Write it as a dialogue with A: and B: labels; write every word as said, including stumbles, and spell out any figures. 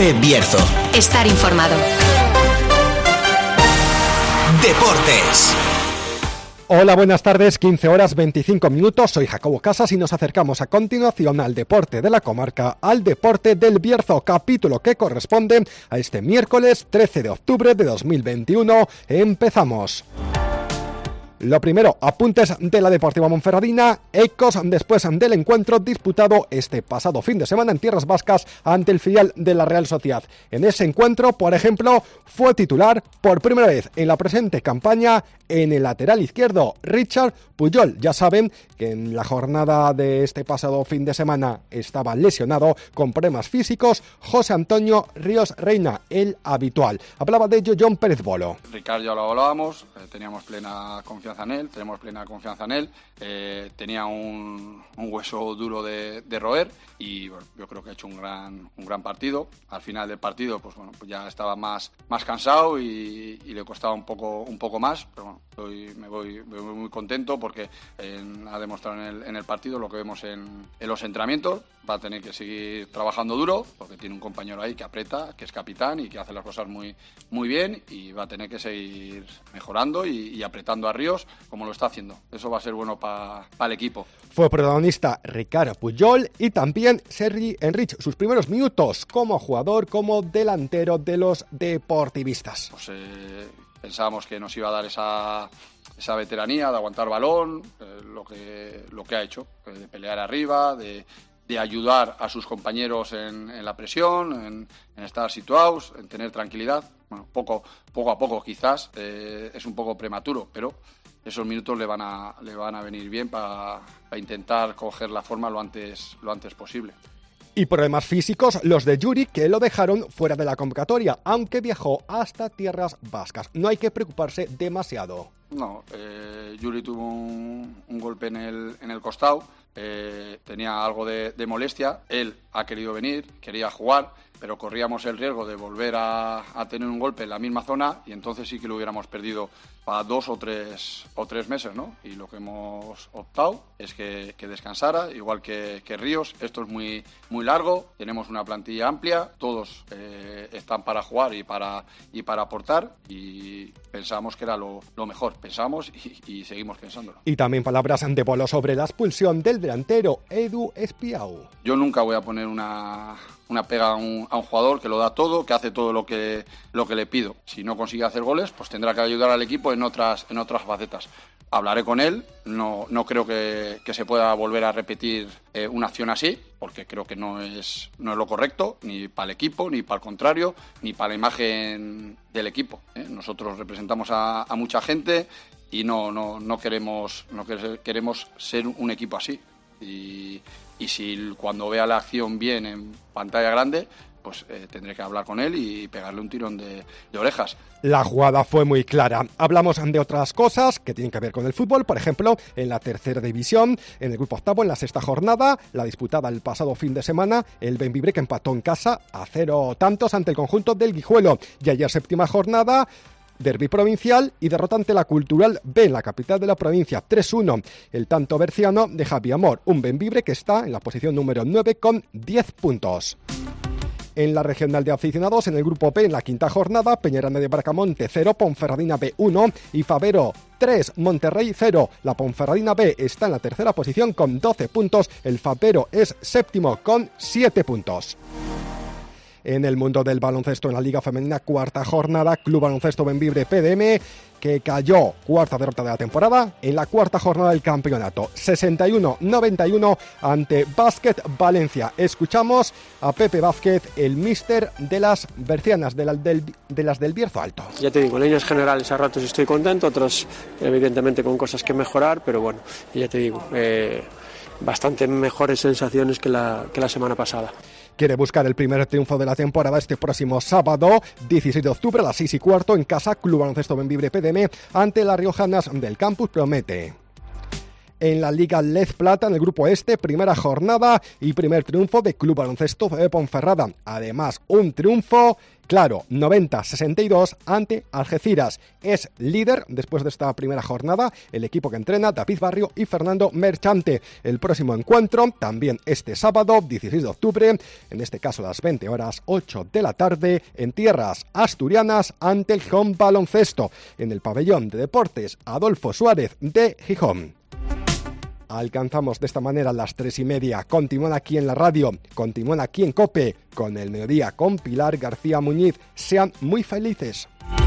A: F Bierzo.
B: Estar informado.
A: Deportes.
C: Hola, buenas tardes, quince horas veinticinco minutos, soy Jacobo Casas y nos acercamos a continuación al deporte de la comarca, al deporte del Bierzo, capítulo que corresponde a este miércoles trece de octubre de dos mil veintiuno. Empezamos. Lo primero, apuntes de la Deportiva Monferradina, ecos después del encuentro disputado este pasado fin de semana en Tierras Vascas ante el filial de la Real Sociedad. En ese encuentro, por ejemplo, fue titular por primera vez en la presente campaña en el lateral izquierdo, Richard Puyol. Ya saben que en la jornada de este pasado fin de semana estaba lesionado con problemas físicos José Antonio Ríos Reina, el habitual. Hablaba de ello John Pérez Bolo.
D: Ricardo ya lo hablábamos, eh, teníamos plena confianza en él, tenemos plena confianza en él, eh, tenía un, un hueso duro de, de roer y bueno, yo creo que ha hecho un gran, un gran partido. Al final del partido pues bueno, pues ya estaba más, más cansado y, y le costaba un poco, un poco más, pero bueno, estoy, me, voy, me voy muy contento porque eh, ha demostrado en el, en el partido lo que vemos en, en los entrenamientos. Va a tener que seguir trabajando duro porque tiene un compañero ahí que aprieta, que es capitán y que hace las cosas muy, muy bien, y va a tener que seguir mejorando y, y apretando a Ríos como lo está haciendo. Eso va a ser bueno para pa el equipo.
C: Fue protagonista Ricardo Puyol y también Sergi Enrich, sus primeros minutos como jugador, como delantero de los deportivistas.
D: Pues eh, pensábamos que nos iba a dar esa... esa veteranía de aguantar balón, eh, lo que lo que ha hecho, eh, de pelear arriba, de, de ayudar a sus compañeros en, en la presión, en, en estar situados, en tener tranquilidad. Bueno, poco, poco a poco quizás, eh, es un poco prematuro, pero esos minutos le van a, le van a venir bien para intentar coger la forma lo antes, lo antes posible.
C: Y problemas físicos, los de Yuri, que lo dejaron fuera de la convocatoria, aunque viajó hasta Tierras Vascas. No hay que preocuparse demasiado.
D: No, eh, Yuri tuvo un, un golpe en el, en el costado, eh, tenía algo de, de molestia, él ha querido venir, quería jugar, pero corríamos el riesgo de volver a, a tener un golpe en la misma zona y entonces sí que lo hubiéramos perdido para dos o tres o tres meses, ¿no? Y lo que hemos optado es que, que descansara, igual que, que Ríos. Esto es muy, muy largo, tenemos una plantilla amplia, todos eh, están para jugar y para, y para aportar, y pensamos que era lo, lo mejor, pensamos y, y seguimos pensándolo.
C: Y también palabras de Bolo sobre la expulsión del delantero Edu Espiau.
D: Yo nunca voy a poner una... una pega a un, a un jugador que lo da todo, que hace todo lo que, lo que le pido. Si no consigue hacer goles, pues tendrá que ayudar al equipo en otras, en otras facetas. Hablaré con él, no, no creo que, que se pueda volver a repetir eh, una acción así, porque creo que no es, no es lo correcto, ni para el equipo, ni para el contrario, ni para la imagen del equipo, ¿eh? Nosotros representamos a, a mucha gente y no, no, no, queremos, no queremos ser un equipo así. Y, y si cuando vea la acción bien en pantalla grande, pues eh, tendré que hablar con él y pegarle un tirón de, de orejas.
C: La jugada fue muy clara. Hablamos de otras cosas que tienen que ver con el fútbol, por ejemplo, en la tercera división, en el grupo octavo, en la sexta jornada, la disputada el pasado fin de semana, el Benvibre que empató en casa a cero tantos ante el conjunto del Guijuelo. Y ayer séptima jornada, derbi provincial y derrota ante la Cultural B, la capital de la provincia, tres uno. El tanto berciano de Javi Amor, un Benvibre que está en la posición número nueve con diez puntos. En la regional de aficionados, en el grupo P, en la quinta jornada, Peñaranda de Bracamonte cero, Ponferradina B uno y Favero tres, Monterrey cero. La Ponferradina B está en la tercera posición con doce puntos, el Favero es séptimo con siete puntos. En el mundo del baloncesto, en la Liga Femenina, cuarta jornada, Club Baloncesto Benvibre P D M, que cayó, cuarta derrota de la temporada, en la cuarta jornada del campeonato, sesenta y uno noventa y uno ante Básquet Valencia. Escuchamos a Pepe Vázquez, el míster de las bercianas, de, la, del, de las del Bierzo Alto.
E: Ya te digo, en líneas generales a ratos estoy contento, otros evidentemente con cosas que mejorar, pero bueno, ya te digo, eh, bastante mejores sensaciones que la, que la semana pasada.
C: Quiere buscar el primer triunfo de la temporada este próximo sábado, dieciséis de octubre, a las seis y cuarto, en casa, Club Baloncesto Benvibre P D M, ante las riojanas del Campus Promete. en la Liga Lez Plata, en el grupo este, primera jornada y primer triunfo de Club Baloncesto de Ponferrada. Además, un triunfo claro, noventa a sesenta y dos ante Algeciras. Es líder después de esta primera jornada el equipo que entrena David Barrio y Fernando Merchante. El próximo encuentro, también este sábado, dieciséis de octubre, en este caso a las veinte horas, ocho de la tarde, en tierras asturianas ante el Gijón Baloncesto, en el pabellón de deportes Adolfo Suárez de Gijón. Alcanzamos de esta manera las tres y media. Continúan aquí en la radio, continúan aquí en COPE, con el mediodía con Pilar García Muñiz. Sean muy felices.